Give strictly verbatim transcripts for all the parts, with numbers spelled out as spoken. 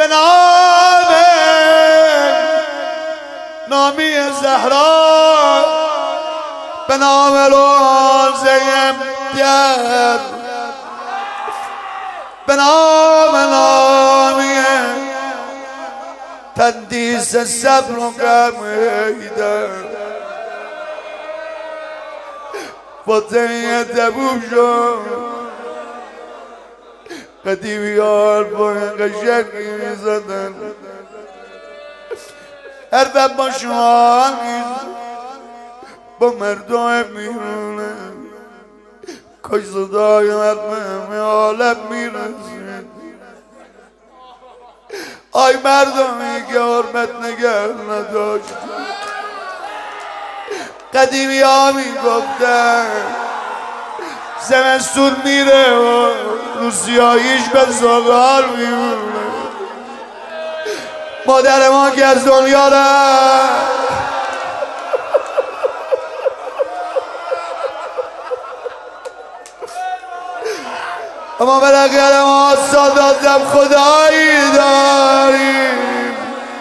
به نام نامی زهرا، به نام روزه امتیاز، به نام نامی تندیس صبر و غمیده فاتحه تبوک شد. قدیمیان با قشنگی میزدن، هر دم با شما با مردم میرونه، کاش صدای مردم عالم میرسید. آی مردمی که حرمت نگر نداشت، قدیمی ها میگفتن زمستون میره و روسیاییش به زغال میمونه. مادر ما که از دنیا رفت، اما بالاخره ما ساداتم خدایی داریم.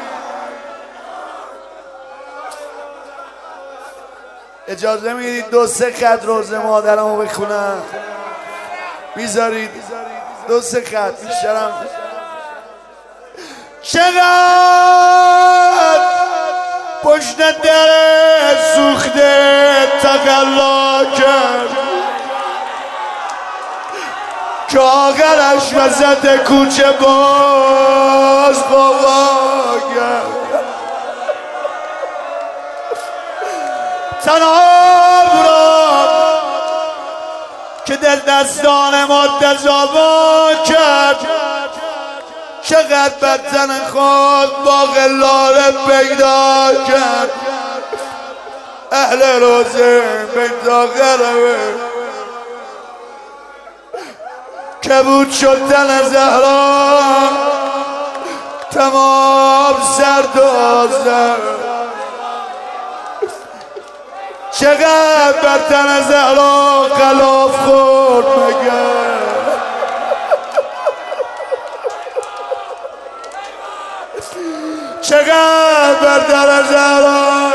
اجازه میدید دو سه خط روزه مادرمو بخونم؟ میذارید دو سه خط بیشترم. چقدر پشت در سوخته تقلا کرد که آخرش وسط کوچه باز قوا کرد. تنها را که در دستان ما تزاوا کرد، چقدر بر تن خود با غلاره پیدا کرد. اهل روزه بیت آخره کبود شد تن زهرا، تمام سرد و آزر. چقدر بر تن زهرا غلاف خورد مگر، چقدر بر تن زهرا.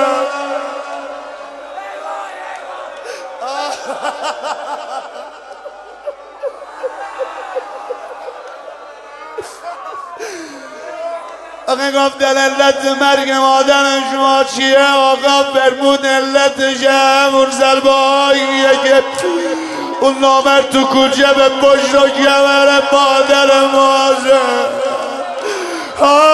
آقا گفتن علت مرگ مادر شما چیه؟ آقا فرمود علتش همون ضرباییه که اون نامرد تو کوچه به پشت و کمر مادر مازه.